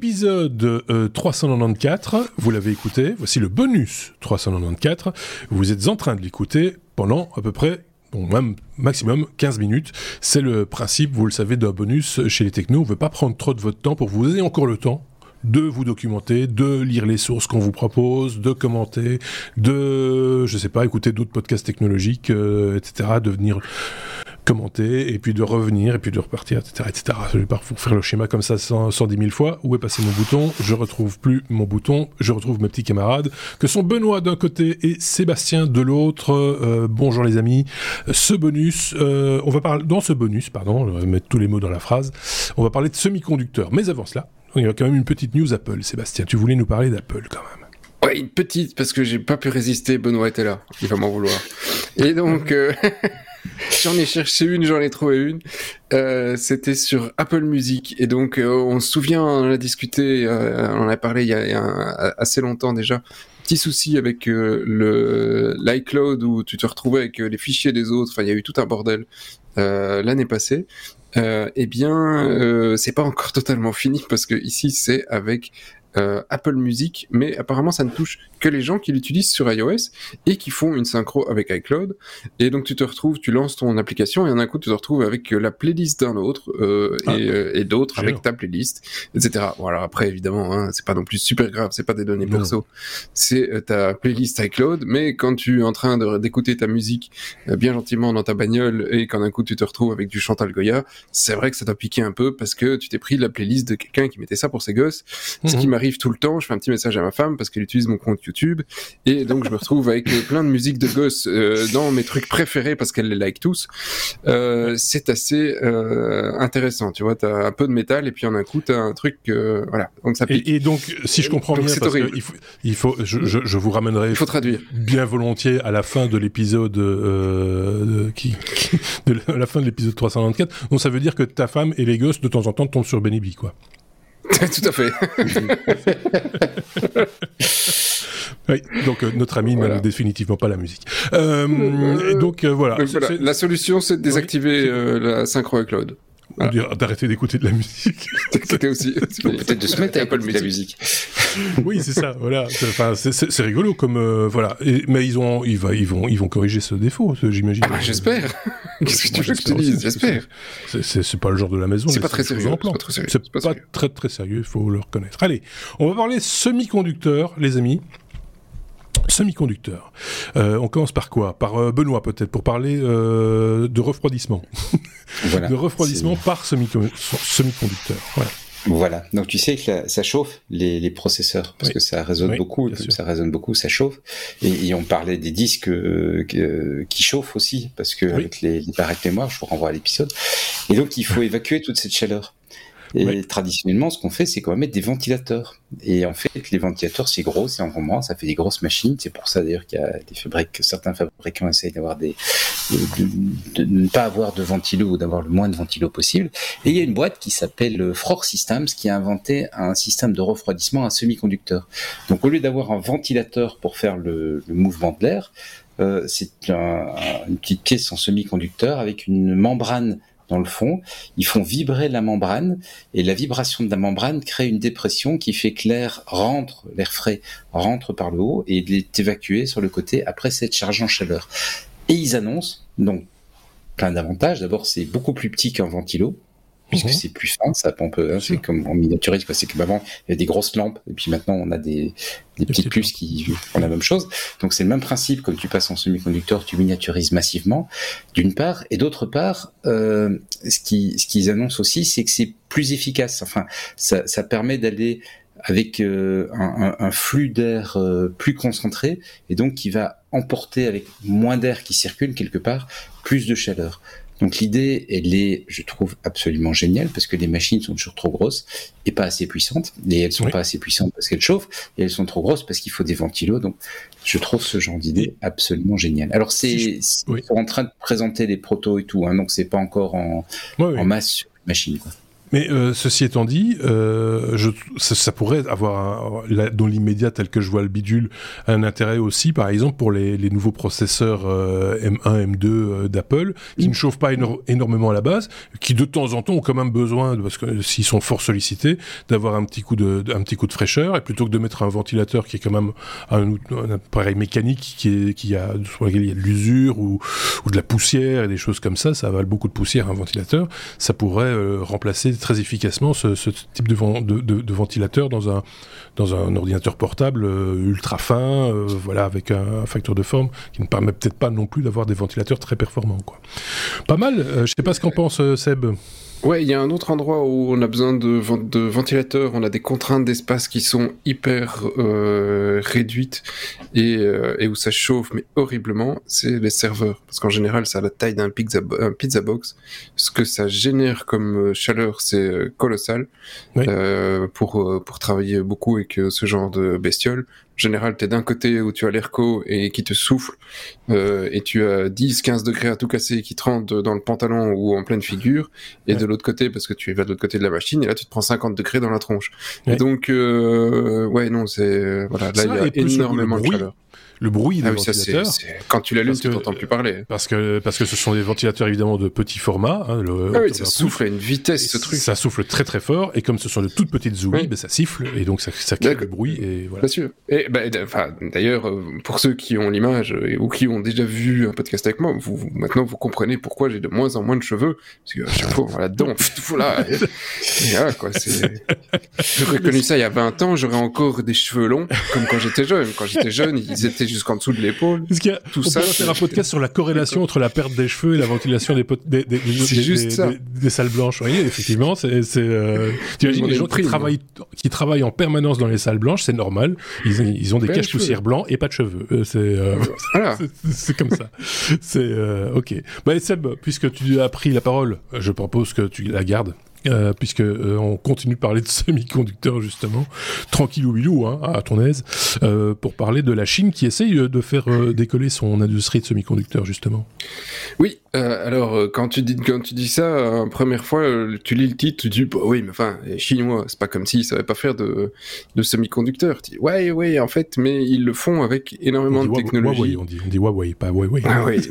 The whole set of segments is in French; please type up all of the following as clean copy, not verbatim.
épisode 394, vous l'avez écouté, voici le bonus 394, vous êtes en train de l'écouter pendant à peu près, même maximum 15 minutes, c'est le principe, vous le savez, d'un bonus chez les technos, on ne veut pas prendre trop de votre temps pour que vous ayez encore le temps de vous documenter, de lire les sources qu'on vous propose, de commenter, de, je sais pas, écouter d'autres podcasts technologiques, etc., de venir commenter, et puis de revenir, et puis de repartir, etc., etc. Je vais pas vous faire le schéma comme ça 110 000 fois. Où est passé mon bouton ? Je retrouve plus mon bouton. Je retrouve mes petits camarades, que sont Benoît d'un côté et Sébastien de l'autre. Bonjour les amis. Ce bonus, on va parler, dans ce bonus, pardon, je vais mettre tous les mots dans la phrase, on va parler de semi-conducteurs. Mais avant cela, il y a quand même une petite news Apple. Sébastien, tu voulais nous parler d'Apple quand même. Ouais, une petite, parce que j'ai pas pu résister, Benoît était là. Il va m'en vouloir. Et donc... J'en ai cherché une, j'en ai trouvé une. C'était sur Apple Music. Et donc, on se souvient, on en a discuté, on en a parlé il y a assez longtemps déjà. Petit souci avec l'iCloud où tu te retrouvais avec les fichiers des autres. Enfin, il y a eu tout un bordel l'année passée. Eh bien, c'est pas encore totalement fini parce que ici, c'est avec Apple Music, mais apparemment ça ne touche que les gens qui l'utilisent sur iOS et qui font une synchro avec iCloud. Et donc tu te retrouves, tu lances ton application et en un coup tu te retrouves avec la playlist d'un autre et d'autres avec ta playlist, etc. Bon, alors après évidemment, hein, c'est pas non plus super grave, c'est pas des données perso, c'est ta playlist iCloud. Mais quand tu es en train d'écouter ta musique bien gentiment dans ta bagnole et qu'en un coup tu te retrouves avec du Chantal Goya, c'est vrai que ça doit piquer un peu parce que tu t'es pris la playlist de quelqu'un qui mettait ça pour ses gosses. Ce qui m'arrive tout le temps, je fais un petit message à ma femme parce qu'elle utilise mon compte YouTube et donc je me retrouve avec plein de musique de gosses dans mes trucs préférés parce qu'elle les like tous. C'est assez intéressant, tu vois, t'as un peu de métal et puis en un coup t'as un truc, voilà, donc ça pique. Et donc, si je comprends bien, parce que je vous ramènerai il faut traduire bien volontiers à la fin de l'épisode la fin de l'épisode 394. Donc ça veut dire que ta femme et les gosses de temps en temps tombent sur Benny B, quoi. Tout à fait. Oui, donc notre ami n'aime définitivement pas la musique. Donc voilà. La solution, c'est de désactiver la synchro iCloud. Voilà. D'arrêter d'écouter de la musique. C'était aussi. Peut-être de se mettre à écouter de la musique. Oui, c'est ça. Voilà. C'est rigolo comme voilà. Mais ils vont corriger ce défaut, j'imagine. Ah bah, j'espère. Qu'est-ce que tu veux que je te dise ? J'espère. C'est pas le genre de la maison. C'est pas très sérieux. C'est pas très très sérieux. Il faut le reconnaître. Allez, on va parler semi-conducteurs, les amis. Semi-conducteurs. On commence par quoi ? Par Benoît peut-être, pour parler de refroidissement. Voilà, de refroidissement par semi-conducteur. Voilà. Donc tu sais que ça chauffe les processeurs parce que ça résonne beaucoup, ça chauffe. Et on parlait des disques qui chauffent aussi parce que avec les barrettes mémoire, je vous renvoie à l'épisode. Et donc il faut évacuer toute cette chaleur. Et traditionnellement, ce qu'on fait, c'est qu'on va mettre des ventilateurs. Et en fait, les ventilateurs, c'est gros, c'est encombrant, ça fait des grosses machines. C'est pour ça d'ailleurs qu'il y a certains fabricants essayent d'avoir de ne pas avoir de ventilo ou d'avoir le moins de ventilo possible. Et il y a une boîte qui s'appelle Frore Systems qui a inventé un système de refroidissement à semi-conducteur. Donc au lieu d'avoir un ventilateur pour faire le mouvement de l'air, c'est une petite pièce en semi-conducteur avec une membrane dans le fond, ils font vibrer la membrane et la vibration de la membrane crée une dépression qui fait que l'air frais rentre par le haut et il est évacué sur le côté après s'être chargé en chaleur. Et ils annoncent donc plein d'avantages. D'abord, c'est beaucoup plus petit qu'un ventilo puisque c'est plus fin, ça pompe, c'est comme en miniaturise, c'est que avant il y avait des grosses lampes et puis maintenant on a des petites puces qui font la même chose. Donc c'est le même principe, comme tu passes en semi-conducteur, tu miniaturises massivement d'une part, et d'autre part ce qu'ils annoncent aussi, c'est que c'est plus efficace. Enfin, ça permet d'aller avec un flux d'air plus concentré et donc qui va emporter avec moins d'air qui circule quelque part plus de chaleur. Donc l'idée, elle est, je trouve, absolument géniale parce que les machines sont toujours trop grosses et pas assez puissantes. Et elles sont pas assez puissantes parce qu'elles chauffent et elles sont trop grosses parce qu'il faut des ventilos. Donc je trouve ce genre d'idée absolument génial. Alors ils sont en train de présenter des protos et tout, hein, donc c'est pas encore en masse sur les machines, quoi. Mais ceci étant dit, ça pourrait avoir, dans l'immédiat, tel que je vois le bidule, un intérêt aussi, par exemple, pour les nouveaux processeurs M1, M2 d'Apple, qui ne chauffent pas énormément à la base, qui de temps en temps ont quand même besoin, parce que s'ils sont fort sollicités, d'avoir un petit coup de fraîcheur, et plutôt que de mettre un ventilateur qui est quand même un appareil mécanique sur lequel il y a de l'usure ou de la poussière et des choses comme ça avale beaucoup de poussière, un ventilateur, ça pourrait remplacer très efficacement ce type de ventilateur dans un ordinateur portable ultra fin, voilà, avec un facteur de forme qui ne permet peut-être pas non plus d'avoir des ventilateurs très performants, quoi. Pas mal, je sais pas ce qu'en pense Seb. Ouais, il y a un autre endroit où on a besoin de ventilateurs, on a des contraintes d'espace qui sont hyper réduites et où ça chauffe mais horriblement, c'est les serveurs. Parce qu'en général, ça a la taille d'un pizza box. Ce que ça génère comme chaleur, c'est colossal. Oui. Pour travailler beaucoup avec ce genre de bestioles. En général, t'es d'un côté où tu as l'airco et qui te souffle, et tu as 10-15 degrés à tout casser qui te rentrent dans le pantalon ou en pleine figure, et de l'autre côté, parce que tu vas de l'autre côté de la machine, et là tu te prends 50 degrés dans la tronche. Et donc, ouais, non, c'est... Voilà, là, il y a énormément de chaleur. Le bruit des ventilateurs. Quand tu l'allumes, tu t'entends plus parler. Parce que ce sont des ventilateurs évidemment de petit format. Hein, oui, ça souffle à une vitesse, ce truc. Ça souffle très très fort, et comme ce sont de toutes petites zouilles, ça siffle, et donc ça crée du bruit. Et voilà. Bien sûr. Et d'ailleurs, pour ceux qui ont l'image ou qui ont déjà vu un podcast avec moi, maintenant vous comprenez pourquoi j'ai de moins en moins de cheveux. Parce que à chaque fois, là-dedans, voilà. Voilà, quoi. J'aurais connu ça il y a 20 ans, j'aurais encore des cheveux longs, comme quand j'étais jeune. Quand j'étais jeune, ils étaient jusqu'en dessous de l'épaule. On pourrait faire un podcast sur la corrélation entre la perte des cheveux et la ventilation des salles blanches. Vous voyez, effectivement, tu imagines les gens qui travaillent en permanence dans les salles blanches, c'est normal. Ils ont des cache-poussières blancs et pas de cheveux. C'est comme ça. Ok. Seb, puisque tu as pris la parole, je propose que tu la gardes. Puisque on continue de parler de semi-conducteurs justement, tranquillou bilou, hein, à ton aise, pour parler de la Chine qui essaye de faire décoller son industrie de semi-conducteurs justement. Oui, alors quand tu dis ça, première fois, tu lis le titre, tu dis bah oui, mais enfin, les Chinois, c'est pas comme s'ils savaient pas faire de semi-conducteurs. Tu dis ouais, en fait, mais ils le font avec énormément de technologie. On dit Huawei, pas Huawei. Ah oui.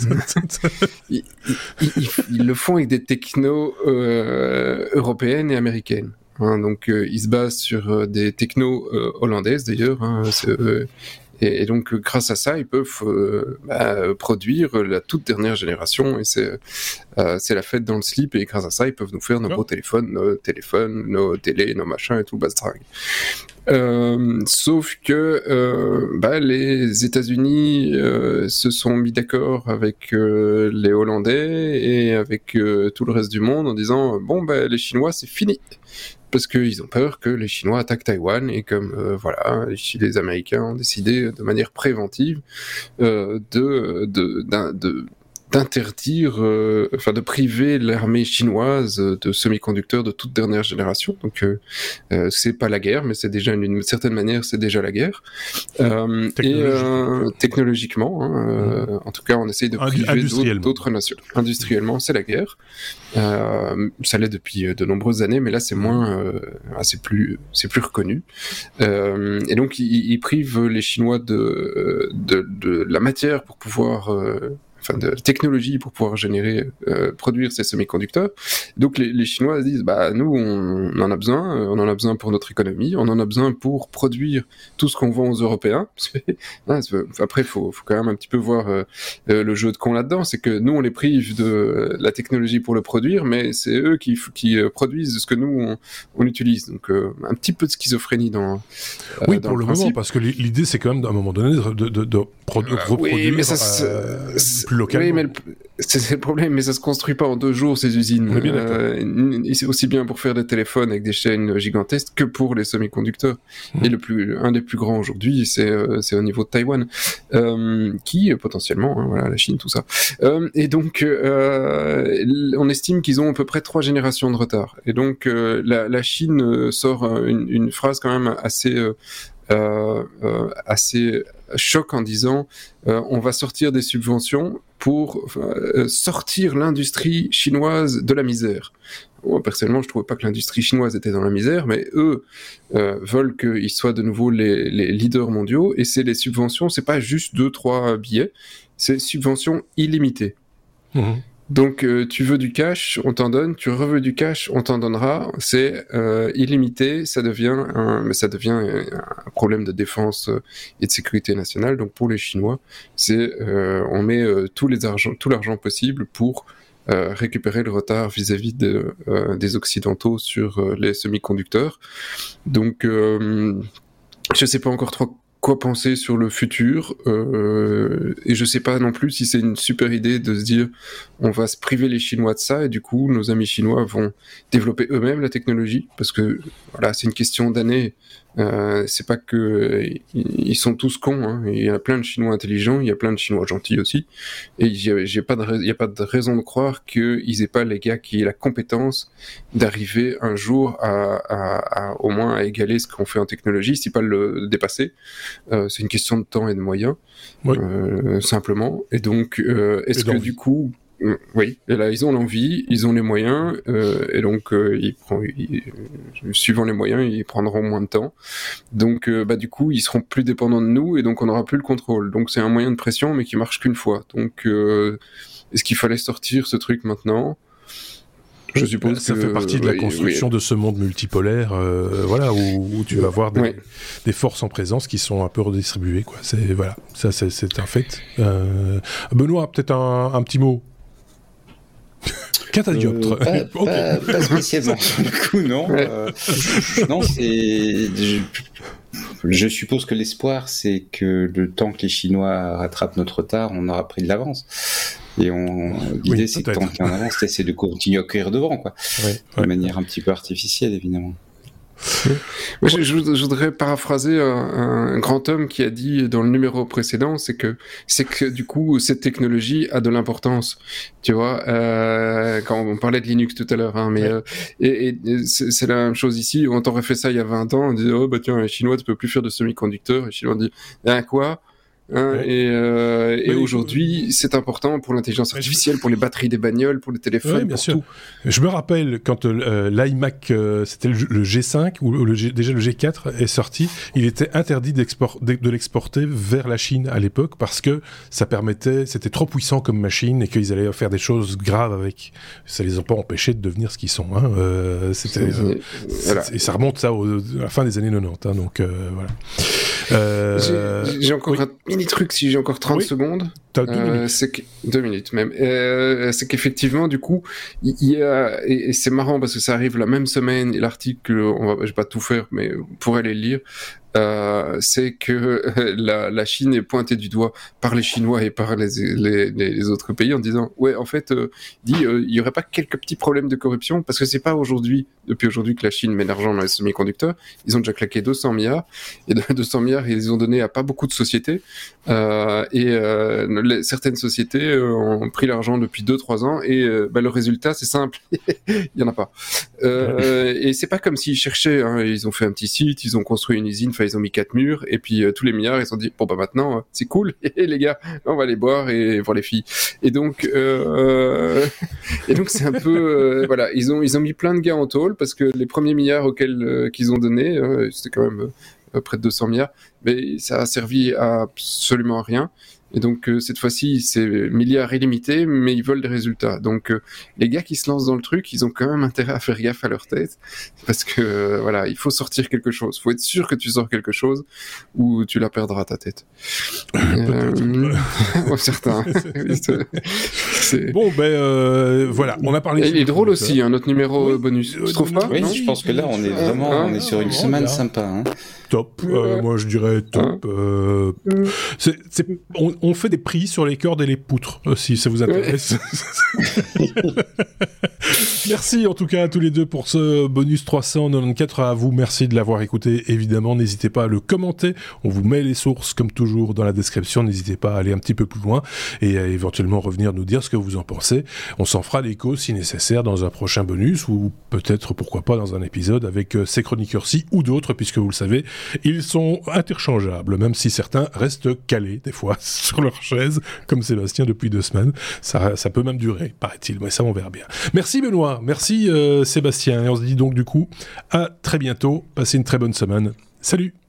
ils le font avec des technos européennes et américaines. Hein, donc ils se basent sur des technos hollandaises d'ailleurs. Hein, et donc grâce à ça, ils peuvent produire la toute dernière génération. Et c'est la fête dans le slip. Et grâce à ça, ils peuvent nous faire nos beaux téléphones, nos télés, nos machins et tout le bastringue. Sauf que les États-Unis se sont mis d'accord avec les Hollandais et avec tout le reste du monde en disant les Chinois c'est fini, parce qu'ils ont peur que les Chinois attaquent Taïwan, et comme les Américains ont décidé de manière préventive d'interdire, de priver l'armée chinoise de semi-conducteurs de toute dernière génération. Donc c'est pas la guerre, mais c'est déjà d'une certaine manière, c'est déjà la guerre. Technologiquement, en tout cas, on essaye de priver d'autres nations. Industriellement, c'est la guerre. Ça l'est depuis de nombreuses années, mais là c'est moins, c'est plus reconnu. Et donc ils privent les Chinois de la matière pour pouvoir de technologie pour pouvoir produire ces semi-conducteurs. Donc les Chinois se disent nous on en a besoin pour notre économie, on en a besoin pour produire tout ce qu'on vend aux Européens. Après faut quand même un petit peu voir le jeu de con là-dedans, c'est que nous on les prive de la technologie pour le produire, mais c'est eux qui produisent ce que nous on utilise. Donc un petit peu de schizophrénie dans pour le moment, parce que l'idée c'est quand même à un moment donné de reproduire plus localement. Oui, mais c'est le problème, mais ça se construit pas en 2 jours, ces usines. C'est aussi bien pour faire des téléphones avec des chaînes gigantesques que pour les semi-conducteurs. Et un des plus grands aujourd'hui, c'est au niveau de Taïwan, qui potentiellement, la Chine, tout ça. Et donc, on estime qu'ils ont à peu près 3 générations de retard. Et donc, la Chine sort une phrase quand même assez choc en disant on va sortir des subventions pour sortir l'industrie chinoise de la misère. moi, personnellement, je trouvais pas que l'industrie chinoise était dans la misère, mais eux veulent qu'ils soient de nouveau les leaders mondiaux, et c'est les subventions, c'est pas juste 2-3 billets, c'est subventions illimitées. Donc, tu veux du cash, on t'en donne. Tu veux du cash, on t'en donnera. C'est illimité. Ça devient un problème de défense et de sécurité nationale. Donc, pour les Chinois, on met tout l'argent possible pour récupérer le retard vis-à-vis des Occidentaux sur les semi-conducteurs. Donc, je sais pas encore trop quoi penser sur le futur, et je sais pas non plus si c'est une super idée de se dire on va se priver les Chinois de ça, et du coup nos amis chinois vont développer eux-mêmes la technologie, parce que voilà, c'est une question d'années. C'est pas que ils sont tous cons, hein. Il y a plein de Chinois intelligents, il y a plein de Chinois gentils aussi, et il y a pas de raison de croire qu'ils aient pas les gars qui aient la compétence d'arriver un jour à au moins à égaler ce qu'on fait en technologie, si pas le dépasser. C'est une question de temps et de moyens, oui. Simplement. Et donc, est-ce que du coup, oui, et là ils ont l'envie, ils ont les moyens, et donc suivant les moyens, ils prendront moins de temps. Donc, du coup, ils seront plus dépendants de nous, et donc on n'aura plus le contrôle. Donc c'est un moyen de pression, mais qui marche qu'une fois. Donc, est-ce qu'il fallait sortir ce truc maintenant ? Je suppose ça fait partie de la construction de ce monde multipolaire, voilà, où tu vas avoir des forces en présence qui sont un peu redistribuées, quoi. C'est un fait. Benoît, peut-être un petit mot. Catadioptre. Pas spécialement. Du coup, non. Non, je suppose que l'espoir, c'est que le temps que les Chinois rattrapent notre retard, on aura pris de l'avance. Et l'idée, c'est que tant qu'il y en avance, c'est de continuer à courir devant, quoi. De manière un petit peu artificielle, évidemment. Je voudrais paraphraser un grand homme qui a dit dans le numéro précédent, c'est que du coup cette technologie a de l'importance, tu vois, quand on parlait de Linux tout à l'heure, hein, mais et c'est la même chose ici. On t'aurait fait ça il y a 20 ans, on disait tiens, les Chinois tu peux plus faire de semi-conducteurs, les Chinois disent quoi? Et aujourd'hui, c'est important pour l'intelligence artificielle, pour les batteries des bagnoles, pour les téléphones, bien pour sûr. tout. Je me rappelle quand l'iMac, c'était le G5 ou déjà le G4 est sorti, il était interdit de l'exporter vers la Chine à l'époque parce que c'était trop puissant comme machine et qu'ils allaient faire des choses graves avec. Ça les a pas empêchés de devenir ce qu'ils sont. Hein. Et ça remonte à la fin des années 90. Hein, donc voilà. J'ai encore un mini truc, si j'ai encore 30 secondes. T'as 2 minutes. C'est 2 minutes même. C'est qu'effectivement, du coup, il y a, et c'est marrant parce que ça arrive la même semaine, et l'article, je vais pas tout faire, mais vous pourrez aller le lire. C'est que la Chine est pointée du doigt par les Chinois et par les autres pays en disant en fait il y aurait pas quelques petits problèmes de corruption, parce que c'est pas depuis aujourd'hui que la Chine met l'argent dans les semi-conducteurs. Ils ont déjà claqué 200 milliards, et de 200 milliards ils ont donné à pas beaucoup de sociétés, certaines sociétés ont pris l'argent depuis 2-3 ans, et le résultat c'est simple, il y en a pas, et c'est pas comme s'ils cherchaient, hein. Ils ont fait un petit site, ils ont construit une usine, ils ont mis 4 murs, et puis tous les milliards, ils se sont dit, maintenant, c'est cool, et les gars, on va aller boire et voir les filles. Et donc c'est un peu, voilà, ils ont mis plein de gars en tôle, parce que les premiers milliards qu'ils ont donnés, c'était quand même près de 200 milliards, mais ça a servi à absolument rien. Et donc cette fois-ci, c'est milliards illimités, mais ils veulent des résultats. Donc les gars qui se lancent dans le truc, ils ont quand même intérêt à faire gaffe à leur tête, parce que voilà, il faut sortir quelque chose. Il faut être sûr que tu sors quelque chose, ou tu la perdras ta tête. Certains. Bon, voilà, on a parlé. Il est drôle aussi, notre numéro bonus. Tu trouves pas? Oui, je pense que là, on est vraiment, sur une semaine sympa. Hein. Top. Moi, je dirais top. On fait des prix sur les cordes et les poutres, si ça vous intéresse. Merci en tout cas à tous les deux pour ce bonus 394. À vous, merci de l'avoir écouté. Évidemment, n'hésitez pas à le commenter. On vous met les sources, comme toujours, dans la description. N'hésitez pas à aller un petit peu plus loin et à éventuellement revenir nous dire ce que vous en pensez. On s'en fera l'écho, si nécessaire, dans un prochain bonus, ou peut-être, pourquoi pas, dans un épisode avec ces chroniqueurs-ci ou d'autres, puisque vous le savez, ils sont interchangeables, même si certains restent calés, des fois. sur leur chaise, comme Sébastien depuis 2 semaines. Ça peut même durer, paraît-il, mais ça on verra bien. Merci Benoît, merci Sébastien, et on se dit donc du coup à très bientôt. Passez une très bonne semaine. Salut!